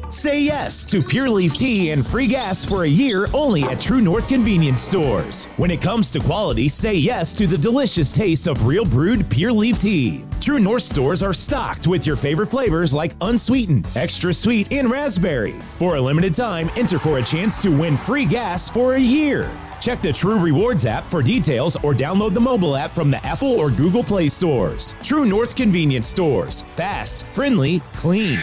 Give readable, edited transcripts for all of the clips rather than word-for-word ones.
Say yes to Pure Leaf Tea and free gas for a year only at True North Convenience Stores. When it comes to quality, say yes to the delicious taste of real brewed Pure Leaf Tea. True North stores are stocked with your favorite flavors like unsweetened, extra sweet, and raspberry. For a limited time, enter for a chance to win free gas for a year. Check the True Rewards app for details or download the mobile app from the Apple or Google Play stores. True North Convenience Stores. Fast, friendly, clean.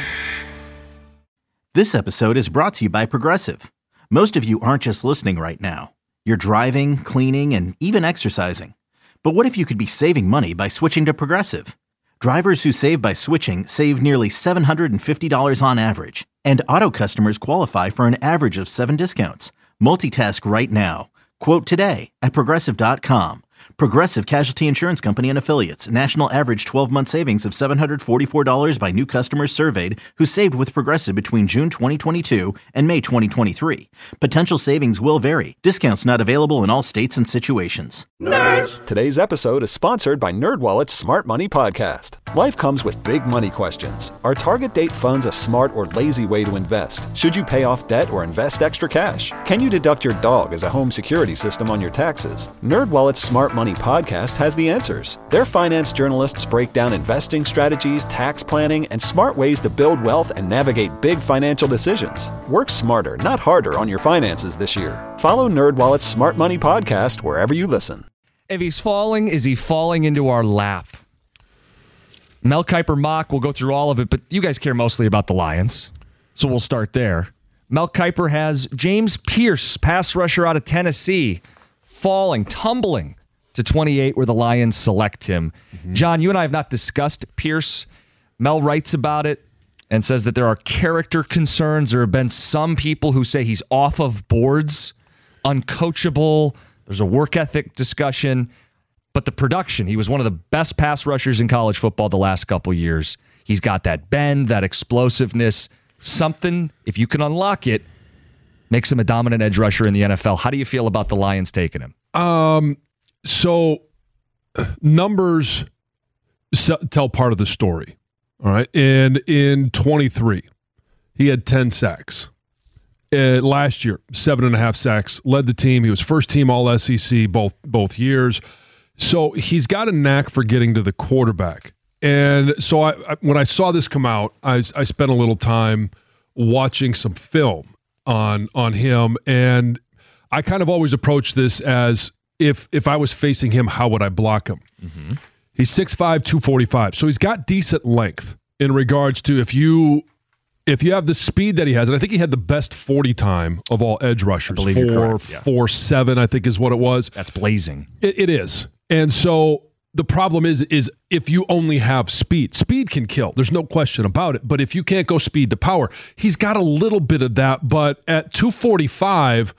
This episode is brought to you by Progressive. Most of you aren't just listening right now. You're driving, cleaning, and even exercising. But what if you could be saving money by switching to Progressive? Drivers who save by switching save nearly $750 on average. And auto customers qualify for an average of 7 discounts. Multitask right now. Quote today at Progressive.com. Progressive Casualty Insurance Company and Affiliates. National average 12-month savings of $744 by new customers surveyed who saved with Progressive between June 2022 and May 2023. Potential savings will vary. Discounts not available in all states and situations. Nerds! Today's episode is sponsored by NerdWallet's Smart Money Podcast. Life comes with big money questions. Are target date funds a smart or lazy way to invest? Should you pay off debt or invest extra cash? Can you deduct your dog as a home security system on your taxes? NerdWallet's Smart Money Podcast has the answers. Their finance journalists break down investing strategies, tax planning, and smart ways to build wealth and navigate big financial decisions. Work smarter, not harder on your finances this year. Follow NerdWallet's Smart Money Podcast wherever you listen. If he's falling, is he falling into our lap? Mel Kiper mock, we'll go through all of it, but you guys care mostly about the Lions, so we'll start there. Mel Kiper has James Pierce, pass rusher out of Tennessee, falling, tumbling to 28 where the Lions select him. Mm-hmm. John, you and I have not discussed Pierce. Mel writes about it and says that there are character concerns. There have been some people who say he's off of boards, uncoachable. There's a work ethic discussion. But the production, he was one of the best pass rushers in college football the last couple years. He's got that bend, that explosiveness. Something, if you can unlock it, makes him a dominant edge rusher in the NFL. How do you feel about the Lions taking him? So numbers tell part of the story. All right. And in 23, he had 10 sacks. Last year, 7.5 sacks, led the team. He was first team all SEC both years. So he's got a knack for getting to the quarterback. And so when I saw this come out, I spent a little time watching some film on him. And I kind of always approach this as if I was facing him, how would I block him? Mm-hmm. He's 6'5", 245. So he's got decent length in regards to if you have the speed that he has, and I think he had the best 40 time of all edge rushers. 4.7, I think is what it was. That's blazing. It is. And so the problem is if you only have speed can kill. There's no question about it. But if you can't go speed to power, he's got a little bit of that. But at 245,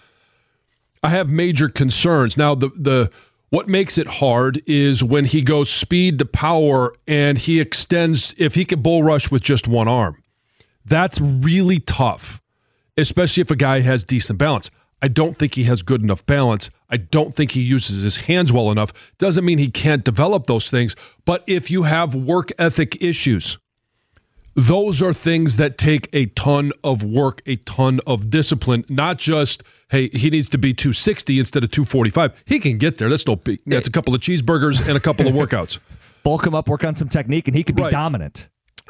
I have major concerns. Now, the what makes it hard is when he goes speed to power and he extends, if he could bull rush with just one arm. That's really tough, especially if a guy has decent balance. I don't think he has good enough balance. I don't think he uses his hands well enough. Doesn't mean he can't develop those things. But if you have work ethic issues, those are things that take a ton of work, a ton of discipline, not just, hey, he needs to be 260 instead of 245. He can get there. That's no big. That's a couple of cheeseburgers and a couple of workouts. Bulk him up, work on some technique, and he could be dominant.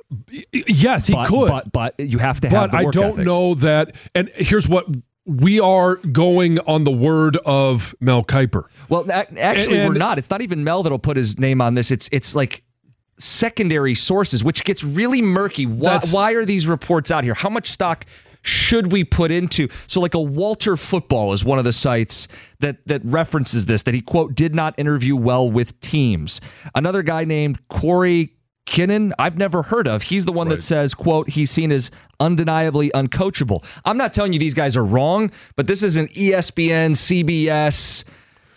Yes, he could. But you have to have the work ethic. But I don't know that. And here's what we are going on the word of Mel Kiper. Well, actually, we're not. It's not even Mel that'll put his name on this. It's like secondary sources, which gets really murky. Why are these reports out here? How much stock should we put into? So like a Walter Football is one of the sites that references this, that he, quote, did not interview well with teams. Another guy named Corey Kinnan, I've never heard of. He's the one that says, quote, he's seen as undeniably uncoachable. I'm not telling you these guys are wrong, but this is an ESPN, CBS,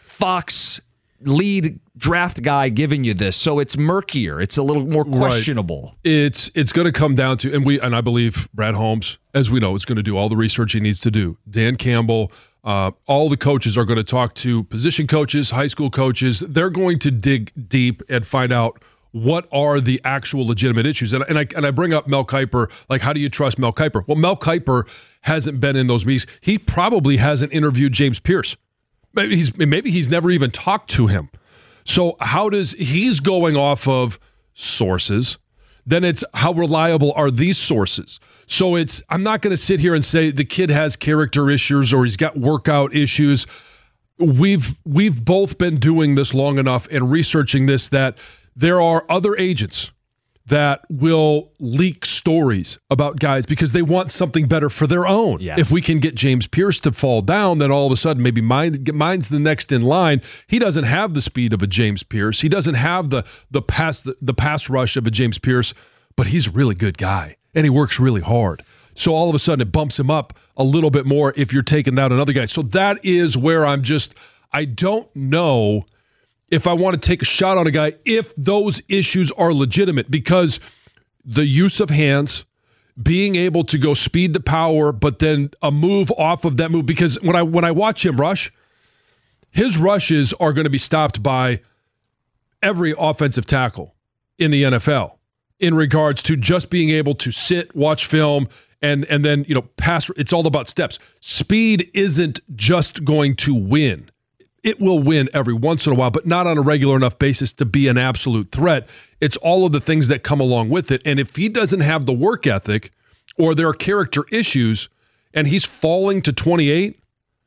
Fox lead draft guy giving you this. So it's murkier. It's a little more questionable. It's going to come down to, and I believe Brad Holmes, as we know, is going to do all the research he needs to do. Dan Campbell, all the coaches are going to talk to position coaches, high school coaches. They're going to dig deep and find out what are the actual legitimate issues. And I bring up Mel Kiper, like, how do you trust Mel Kiper? Well, Mel Kiper hasn't been in those meetings. He probably hasn't interviewed James Pierce. Maybe he's never even talked to him. So he's going off of sources. Then it's how reliable are these sources? So I'm not going to sit here and say the kid has character issues or he's got workout issues. We've both been doing this long enough and researching this that there are other agents that will leak stories about guys because they want something better for their own. Yes. If we can get James Pierce to fall down, then all of a sudden maybe mine's the next in line. He doesn't have the speed of a James Pierce. He doesn't have the pass rush of a James Pierce, but he's a really good guy, and he works really hard. So all of a sudden it bumps him up a little bit more if you're taking down another guy. So that is where I don't know if I want to take a shot on a guy if those issues are legitimate, because the use of hands, being able to go speed to power, but then a move off of that move, because when I watch him rush, his rushes are going to be stopped by every offensive tackle in the NFL in regards to just being able to sit, watch film, and then pass. It's all about steps. Speed isn't just going to win. It will win every once in a while, but not on a regular enough basis to be an absolute threat. It's all of the things that come along with it. And if he doesn't have the work ethic or there are character issues and he's falling to 28,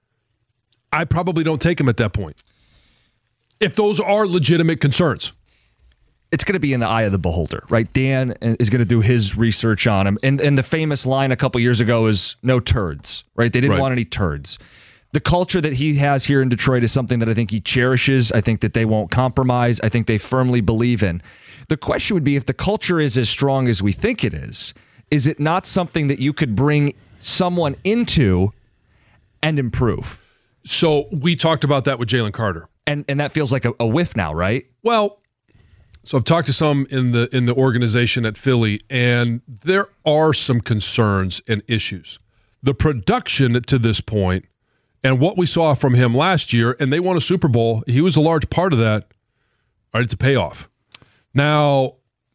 I probably don't take him at that point. If those are legitimate concerns. It's going to be in the eye of the beholder, right? Dan is going to do his research on him. And the famous line a couple years ago is no turds, right? They didn't want any turds. The culture that he has here in Detroit is something that I think he cherishes. I think that they won't compromise. I think they firmly believe in. The question would be, if the culture is as strong as we think it is it not something that you could bring someone into and improve? So we talked about that with Jalen Carter. And that feels like a whiff now, right? Well, so I've talked to some in the organization at Philly, and there are some concerns and issues. The production to this point, and what we saw from him last year, and they won a Super Bowl, he was a large part of that. All right, it's a payoff. Now,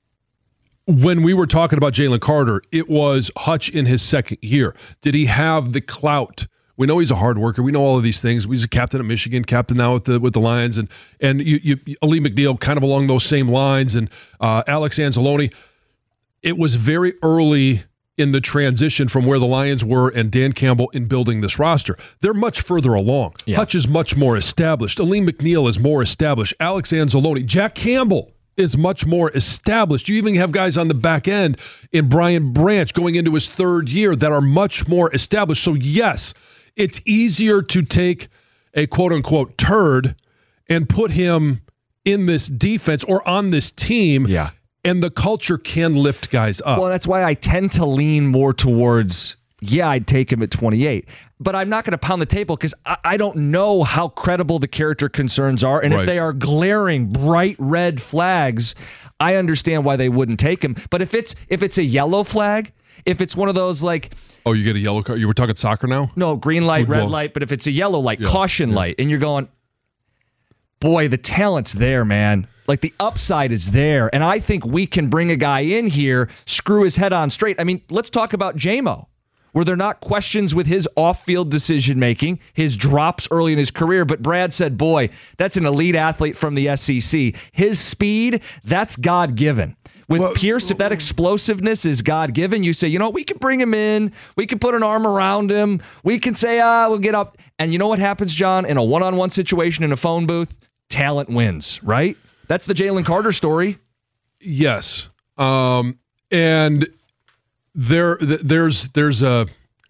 when we were talking about Jalen Carter, it was Hutch in his second year. Did he have the clout? We know he's a hard worker. We know all of these things. He's a captain at Michigan, captain now with the Lions, and Ali McNeil kind of along those same lines, and Alex Anzalone. It was very early in the transition from where the Lions were and Dan Campbell in building this roster. They're much further along. Yeah. Hutch is much more established. Aleem McNeil is more established. Alex Anzalone, Jack Campbell is much more established. You even have guys on the back end in Brian Branch going into his third year that are much more established. So yes, it's easier to take a quote-unquote turd and put him in this defense or on this team. Yeah. And the culture can lift guys up. Well, that's why I tend to lean more towards, I'd take him at 28. But I'm not going to pound the table because I don't know how credible the character concerns are. And if they are glaring, bright red flags, I understand why they wouldn't take him. But if it's a yellow flag, if it's one of those like... Oh, you get a yellow card? You were talking soccer now? No, green light, football. Red light. But if it's a yellow light, caution light, and you're going, boy, the talent's there, man. Like, the upside is there. And I think we can bring a guy in here, screw his head on straight. I mean, let's talk about J-Mo. Were there not questions with his off-field decision-making, his drops early in his career? But Brad said, boy, that's an elite athlete from the SEC. His speed, that's God-given. With Pierce, if that explosiveness is God-given, you say, we can bring him in. We can put an arm around him. We can say, we'll get up. And you know what happens, John? In a one-on-one situation in a phone booth, talent wins, right? That's the Jalen Carter story. Yes. And there's a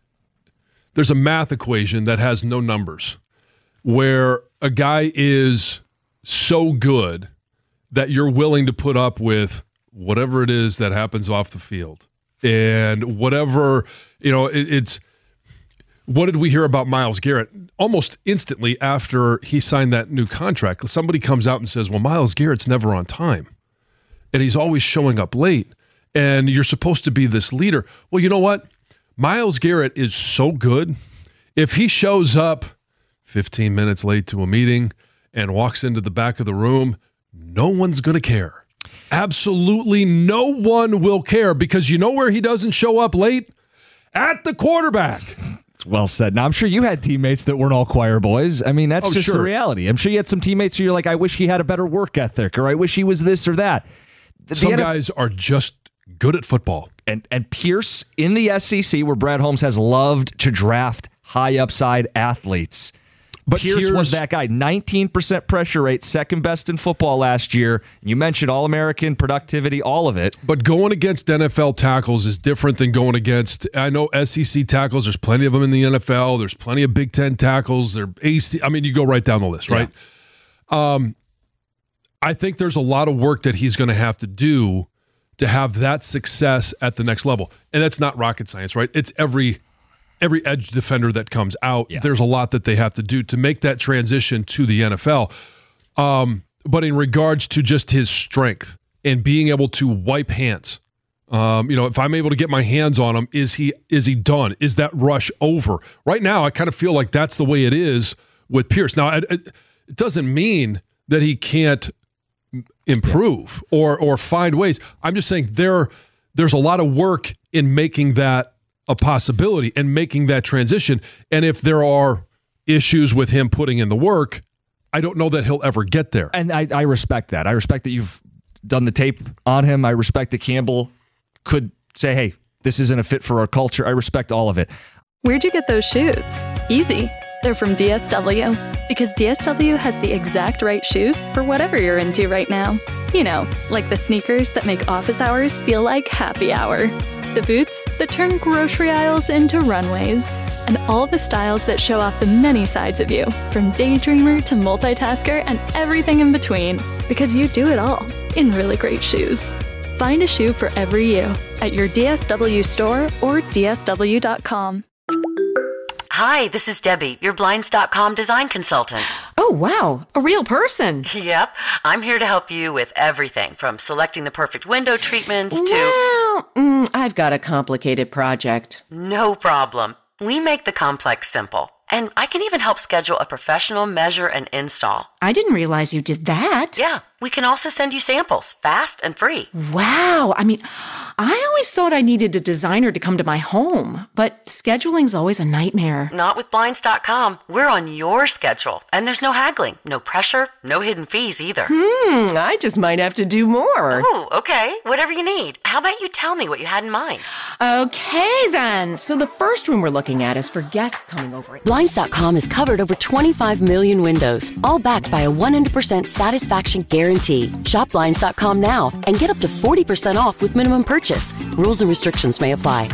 math equation that has no numbers where a guy is so good that you're willing to put up with whatever it is that happens off the field. And whatever, it's what did we hear about Myles Garrett? Almost instantly after he signed that new contract, somebody comes out and says, well, Myles Garrett's never on time. And he's always showing up late. And you're supposed to be this leader. Well, you know what? Myles Garrett is so good. If he shows up 15 minutes late to a meeting and walks into the back of the room, no one's going to care. Absolutely no one will care, because you know where he doesn't show up late? At the quarterback. It's well said. Now, I'm sure you had teammates that weren't all choir boys. I mean, that's just the reality. I'm sure you had some teammates who you're like, I wish he had a better work ethic, or I wish he was this or that. Some guys are just good at football. And Pierce in the SEC, where Brad Holmes has loved to draft high upside athletes. But Pierce was that guy. 19% pressure rate, second best in football last year. You mentioned All-American, productivity, all of it. But going against NFL tackles is different than going against, I know SEC tackles, there's plenty of them in the NFL. There's plenty of Big Ten tackles. They're AC. I mean, you go right down the list, right? Yeah. I think there's a lot of work that he's going to have to do to have that success at the next level. And that's not rocket science, right? It's every edge defender that comes out. Yeah. There's a lot that they have to do to make that transition to the NFL. But in regards to just his strength and being able to wipe hands, if I'm able to get my hands on him, is he done? Is that rush over? Right now, I kind of feel like that's the way it is with Pierce. Now, it doesn't mean that he can't improve or find ways. I'm just saying there's a lot of work in making that a possibility and making that transition. And if there are issues with him putting in the work, I don't know that he'll ever get there. And I respect that. I respect that you've done the tape on him. I respect that Campbell could say, hey, this isn't a fit for our culture. I respect all of it. Where'd you get those shoes? Easy. They're from DSW. Because DSW has the exact right shoes for whatever you're into right now. You know, like the sneakers that make office hours feel like happy hour. The boots that turn grocery aisles into runways. And all the styles that show off the many sides of you, from daydreamer to multitasker and everything in between. Because you do it all in really great shoes. Find a shoe for every you at your DSW store or DSW.com. Hi, this is Debbie, your Blinds.com design consultant. Oh, wow. A real person. Yep. I'm here to help you with everything from selecting the perfect window treatments to... Well, I've got a complicated project. No problem. We make the complex simple. And I can even help schedule a professional measure and install. I didn't realize you did that. Yeah. We can also send you samples, fast and free. Wow. I mean, I always thought I needed a designer to come to my home, but scheduling's always a nightmare. Not with Blinds.com. We're on your schedule, and there's no haggling, no pressure, no hidden fees either. I just might have to do more. Oh, okay. Whatever you need. How about you tell me what you had in mind? Okay, then. So the first room we're looking at is for guests coming over. Blinds.com has covered over 25 million windows, all backed by a 100% satisfaction guarantee. Shop Blinds.com now and get up to 40% off with minimum purchase. Rules and restrictions may apply.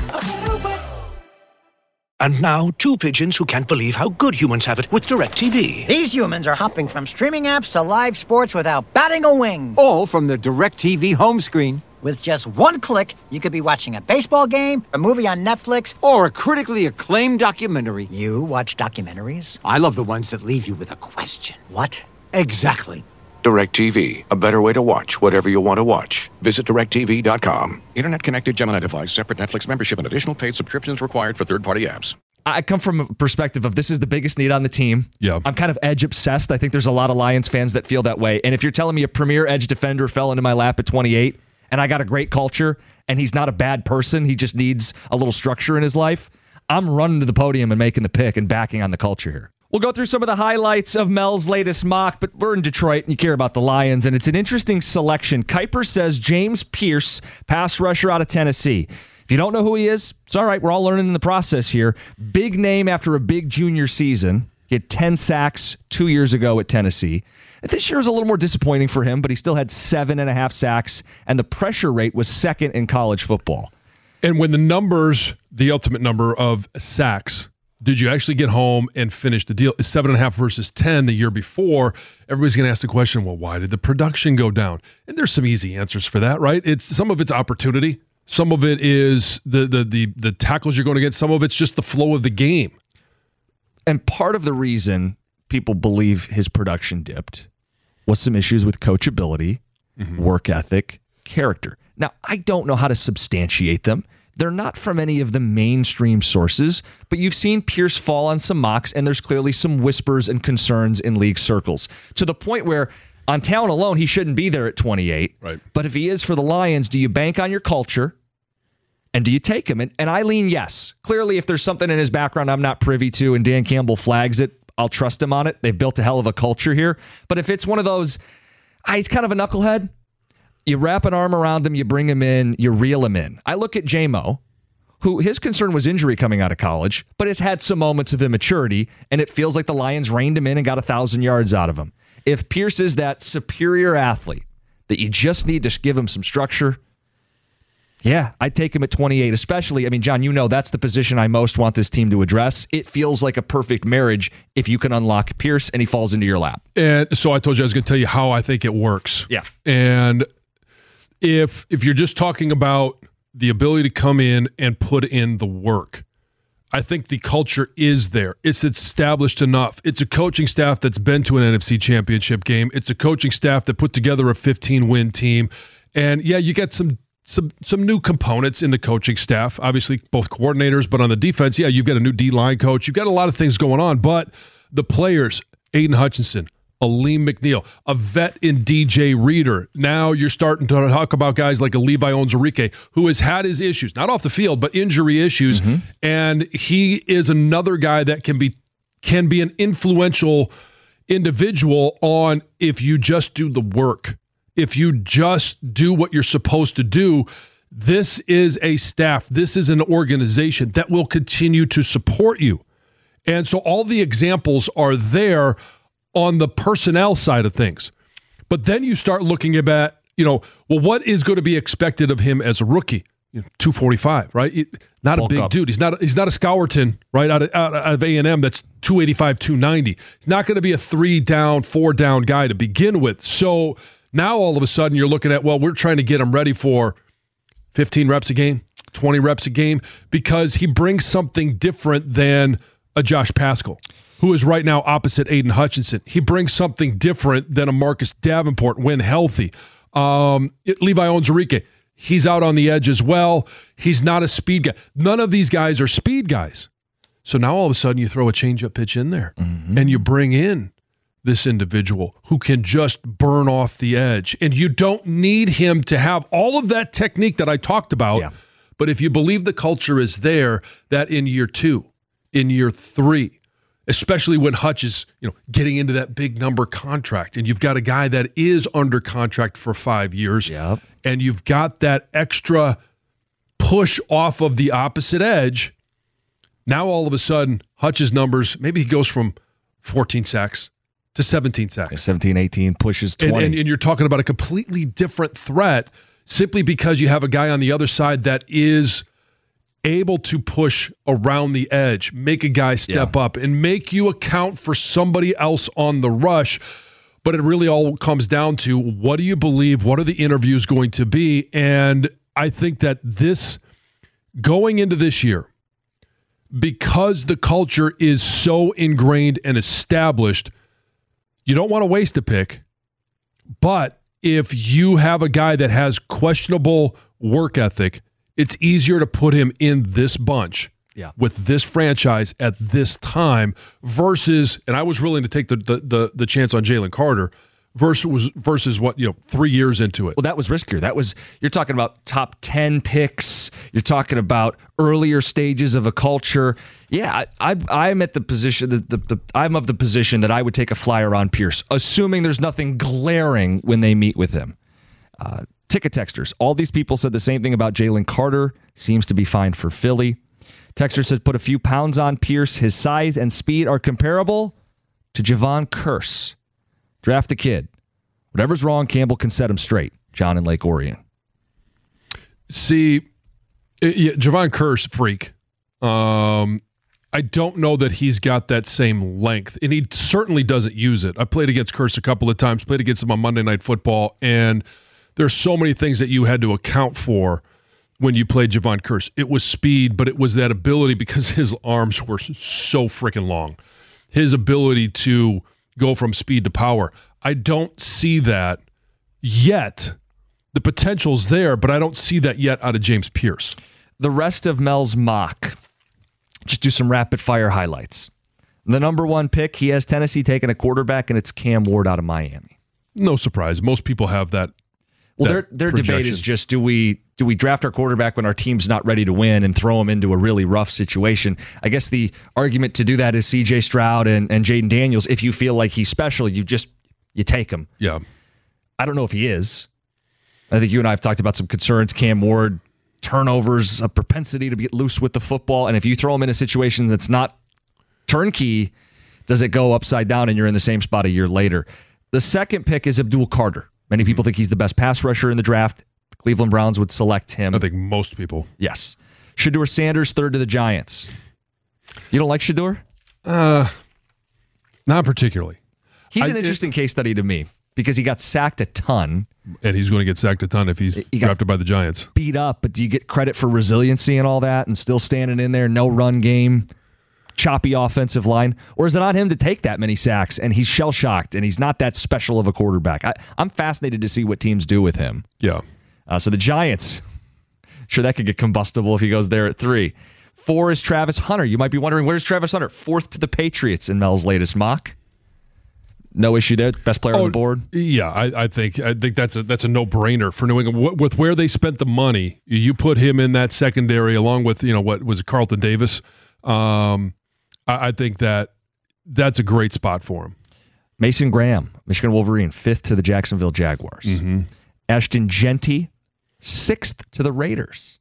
And now, two pigeons who can't believe how good humans have it with DirecTV. These humans are hopping from streaming apps to live sports without batting a wing. All from the DirecTV home screen. With just one click, you could be watching a baseball game, a movie on Netflix, or a critically acclaimed documentary. You watch documentaries? I love the ones that leave you with a question. What? Exactly. DirecTV, a better way to watch whatever you want to watch. Visit DirecTV.com. Internet-connected Gemini device, separate Netflix membership, and additional paid subscriptions required for third-party apps. I come from a perspective of this is the biggest need on the team. Yeah. I'm kind of edge obsessed. I think there's a lot of Lions fans that feel that way. And if you're telling me a premier edge defender fell into my lap at 28 and I got a great culture and he's not a bad person, he just needs a little structure in his life, I'm running to the podium and making the pick and backing on the culture here. We'll go through some of the highlights of Mel's latest mock, but we're in Detroit and you care about the Lions, and it's an interesting selection. Kuiper says James Pierce, pass rusher out of Tennessee. If you don't know who he is, it's all right. We're all learning in the process here. Big name after a big junior season. He had 10 sacks 2 years ago at Tennessee. This year was a little more disappointing for him, but he still had 7.5 sacks, and the pressure rate was second in college football. And when the numbers, the ultimate number of sacks, did you actually get home and finish the deal? Is 7.5 versus 10 the year before? Everybody's going to ask the question, well, why did the production go down? And there's some easy answers for that, right? Some of it's opportunity. Some of it is the tackles you're going to get. Some of it's just the flow of the game. And part of the reason people believe his production dipped was some issues with coachability, work ethic, character. Now, I don't know how to substantiate them. They're not from any of the mainstream sources, but you've seen Pierce fall on some mocks, and there's clearly some whispers and concerns in league circles, to the point where On talent alone, he shouldn't be there at 28. Right. But if he is for the Lions, do you bank on your culture? And do you take him? And I lean yes. Clearly, if there's something in his background I'm not privy to and Dan Campbell flags it, I'll trust him on it. They've built a hell of a culture here. But if it's one of those, he's kind of a knucklehead, you wrap an arm around him, you bring him in, you reel him in. I look at J-Mo, who his concern was injury coming out of college, but has had some moments of immaturity, and it feels like the Lions reined him in and got 1,000 yards out of him. If Pierce is that superior athlete that you just need to give him some structure, yeah, I'd take him at 28, especially, John, that's the position I most want this team to address. It feels like a perfect marriage if you can unlock Pierce and he falls into your lap. And so I told you I was going to tell you how I think it works. Yeah. And if you're just talking about the ability to come in and put in the work, I think the culture is there. It's established enough. It's a coaching staff that's been to an NFC championship game. It's a coaching staff that put together a 15-win team. And yeah, you get some new components in the coaching staff, obviously both coordinators, but on the defense, yeah, you've got a new D-line coach. You've got a lot of things going on, but the players, Aiden Hutchinson, Aleem McNeil, a vet in DJ Reader. Now you're starting to talk about guys like a Levi Onwuzurike, who has had his issues, not off the field, but injury issues, and he is another guy that can be an influential individual on if you just do the work. If you just do what you're supposed to do, this is a staff, this is an organization that will continue to support you. And so all the examples are there on the personnel side of things. But then you start looking at, what is going to be expected of him as a rookie? 245, right? Not a big dude. He's not a Scourton, right, out of A&M that's 285, 290. He's not going to be a 3-down, 4-down guy to begin with. So now all of a sudden you're looking at, we're trying to get him ready for 15 reps a game, 20 reps a game, because he brings something different than a Josh Paschal, who is right now opposite Aiden Hutchinson. He brings something different than a Marcus Davenport when healthy. Levi Onwuzurike, he's out on the edge as well. He's not a speed guy. None of these guys are speed guys. So now all of a sudden you throw a changeup pitch in there and you bring in this individual who can just burn off the edge. And you don't need him to have all of that technique that I talked about. Yeah. But if you believe the culture is there, that in year 2, in year 3, especially when Hutch is, getting into that big number contract, and you've got a guy that is under contract for 5 years, and you've got that extra push off of the opposite edge, now all of a sudden, Hutch's numbers, maybe he goes from 14 sacks to 17 sacks. 17, 18, pushes 20. And you're talking about a completely different threat simply because you have a guy on the other side that is able to push around the edge, make a guy step up, and make you account for somebody else on the rush. But it really all comes down to, what do you believe? What are the interviews going to be? And I think that this, going into this year, because the culture is so ingrained and established, you don't want to waste a pick. But if you have a guy that has questionable work ethic, it's easier to put him in this bunch with this franchise at this time versus, and I was willing to take the chance on Jalen Carter versus what, 3 years into it. Well, that was riskier. You're talking about top 10 picks. You're talking about earlier stages of a culture. Yeah, I'm at the position I'm of the position that I would take a flyer on Pierce, assuming there's nothing glaring when they meet with him. Ticket texters. All these people said the same thing about Jalen Carter. Seems to be fine for Philly. Texter says, put a few pounds on Pierce. His size and speed are comparable to Javon Curse. Draft the kid. Whatever's wrong, Campbell can set him straight. John in Lake Orion. See, Javon Curse, freak. I don't know that he's got that same length, and he certainly doesn't use it. I played against Curse a couple of times, played against him on Monday Night Football, and there's so many things that you had to account for when you played Javon Curse. It was speed, but it was that ability, because his arms were so freaking long. His ability to go from speed to power. I don't see that yet. The potential's there, but I don't see that yet out of James Pierce. The rest of Mel's mock, just do some rapid-fire highlights. The number 1 pick, he has Tennessee taking a quarterback, and it's Cam Ward out of Miami. No surprise. Most people have that. Well, their debate is just, do we draft our quarterback when our team's not ready to win and throw him into a really rough situation? I guess the argument to do that is C.J. Stroud and Jaden Daniels. If you feel like he's special, you take him. Yeah. I don't know if he is. I think you and I have talked about some concerns. Cam Ward, turnovers, a propensity to get loose with the football. And if you throw him in a situation that's not turnkey, does it go upside down and you're in the same spot a year later? The second pick is Abdul Carter. Many people think he's the best pass rusher in the draft. The Cleveland Browns would select him. I think most people. Yes. Shedeur Sanders, third to the Giants. You don't like Shedeur? Not particularly. He's an interesting case study to me because he got sacked a ton. And he's going to get sacked a ton if he's drafted by the Giants. Beat up, but do you get credit for resiliency and all that and still standing in there, no run game, choppy offensive line? Or is it on him to take that many sacks and he's shell-shocked and he's not that special of a quarterback? I'm fascinated to see what teams do with him. Yeah. So the Giants, sure, that could get combustible if he goes there at 3. 4 is Travis Hunter. You might be wondering, where's Travis Hunter? 4th to the Patriots in Mel's latest mock. No issue there. Best player on the board. Yeah, I think that's a no-brainer for New England. With where they spent the money, you put him in that secondary along with what was it, Carlton Davis. I think that's a great spot for him. Mason Graham, Michigan Wolverine, 5th to the Jacksonville Jaguars. Mm-hmm. Ashton Jeanty, 6th to the Raiders.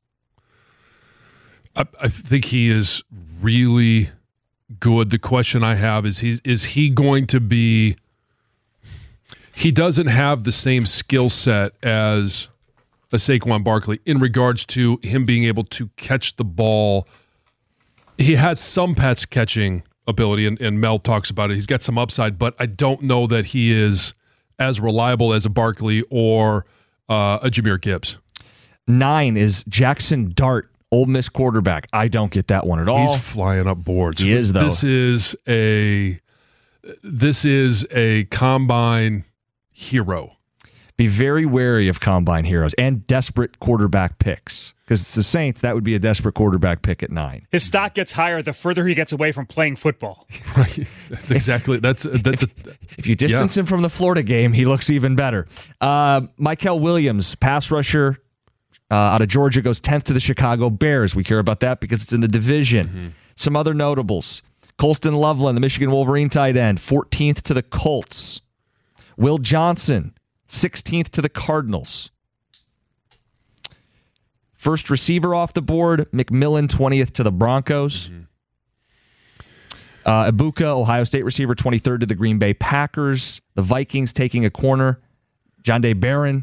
I think he is really good. The question I have is he going to be... He doesn't have the same skill set as a Saquon Barkley in regards to him being able to catch the ball. He has some pass catching ability, and Mel talks about it. He's got some upside, but I don't know that he is as reliable as a Barkley or a Jahmyr Gibbs. 9 is Jackson Dart, Ole Miss quarterback. I don't get that one at all. He's flying up boards. He is, though. This is a combine hero. Be very wary of combine heroes and desperate quarterback picks. Because it's the Saints, that would be a desperate quarterback pick at 9. His stock gets higher the further he gets away from playing football. Right. That's exactly. If you distance him from the Florida game, he looks even better. Mykel Williams, pass rusher out of Georgia, goes 10th to the Chicago Bears. We care about that because it's in the division. Mm-hmm. Some other notables. Colston Loveland, the Michigan Wolverine tight end, 14th to the Colts. Will Johnson, 16th to the Cardinals. First receiver off the board, McMillan, 20th to the Broncos. Mm-hmm. Ibuka, Ohio State receiver, 23rd to the Green Bay Packers. The Vikings taking a corner. Jahdae Barron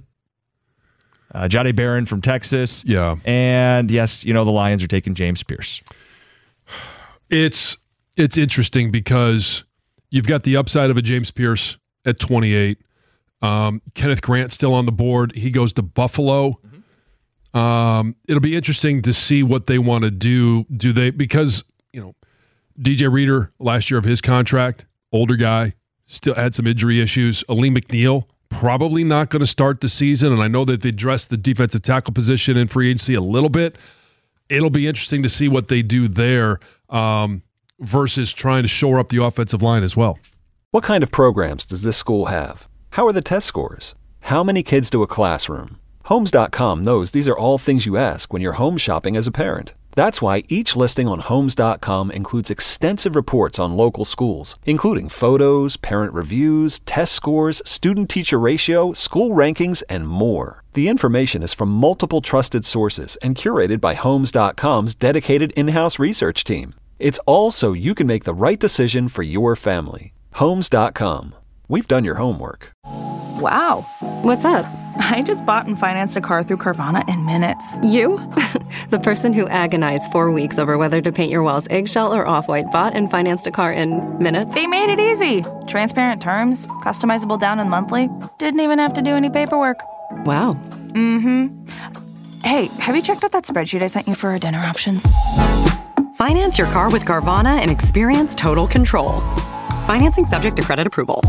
from Texas. Yeah. And yes, the Lions are taking James Pierce. It's interesting because you've got the upside of a James Pierce at 28. Kenneth Grant still on the board. He goes to Buffalo. Mm-hmm. It'll be interesting to see what they want to do. Do they, because, DJ Reader, last year of his contract, older guy, still had some injury issues. Aleem McNeil, probably not going to start the season. And I know that they addressed the defensive tackle position in free agency a little bit. It'll be interesting to see what they do there versus trying to shore up the offensive line as well. What kind of programs does this school have? How are the test scores? How many kids do a classroom? Homes.com knows these are all things you ask when you're home shopping as a parent. That's why each listing on Homes.com includes extensive reports on local schools, including photos, parent reviews, test scores, student-teacher ratio, school rankings, and more. The information is from multiple trusted sources and curated by Homes.com's dedicated in-house research team. It's all so you can make the right decision for your family. Homes.com. We've done your homework. Wow. What's up? I just bought and financed a car through Carvana in minutes. You? The person who agonized 4 weeks over whether to paint your walls eggshell or off-white bought and financed a car in minutes? They made it easy. Transparent terms, customizable down and monthly. Didn't even have to do any paperwork. Wow. Mm-hmm. Hey, have you checked out that spreadsheet I sent you for our dinner options? Finance your car with Carvana and experience total control. Financing subject to credit approval.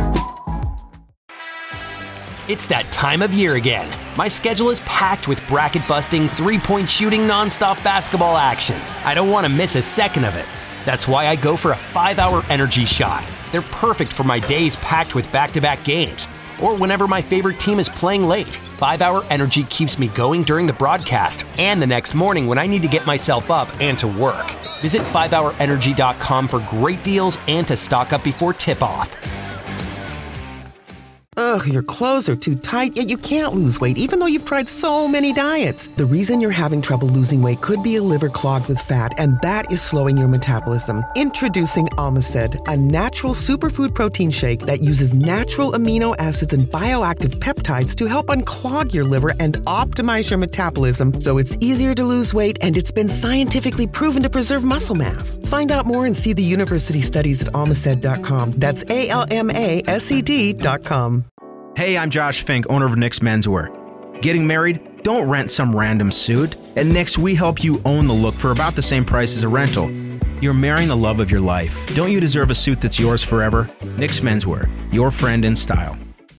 It's that time of year again. My schedule is packed with bracket-busting, three-point shooting, nonstop basketball action. I don't want to miss a second of it. That's why I go for a 5-hour energy shot. They're perfect for my days packed with back-to-back games, or whenever my favorite team is playing late. 5 Hour Energy keeps me going during the broadcast and the next morning when I need to get myself up and to work. Visit 5hourenergy.com for great deals and to stock up before tip-off. Ugh, your clothes are too tight, yet you can't lose weight, even though you've tried so many diets. The reason you're having trouble losing weight could be a liver clogged with fat, and that is slowing your metabolism. Introducing Omicid, a natural superfood protein shake that uses natural amino acids and bioactive peptides to help unclog your liver and optimize your metabolism so it's easier to lose weight, and it's been scientifically proven to preserve muscle mass. Find out more and see the university studies at Omicid.com. That's ALMASED.com. Hey, I'm Josh Fink, owner of Nick's Menswear. Getting married? Don't rent some random suit. At Nick's, we help you own the look for about the same price as a rental. You're marrying the love of your life. Don't you deserve a suit that's yours forever? Nick's Menswear, your friend in style.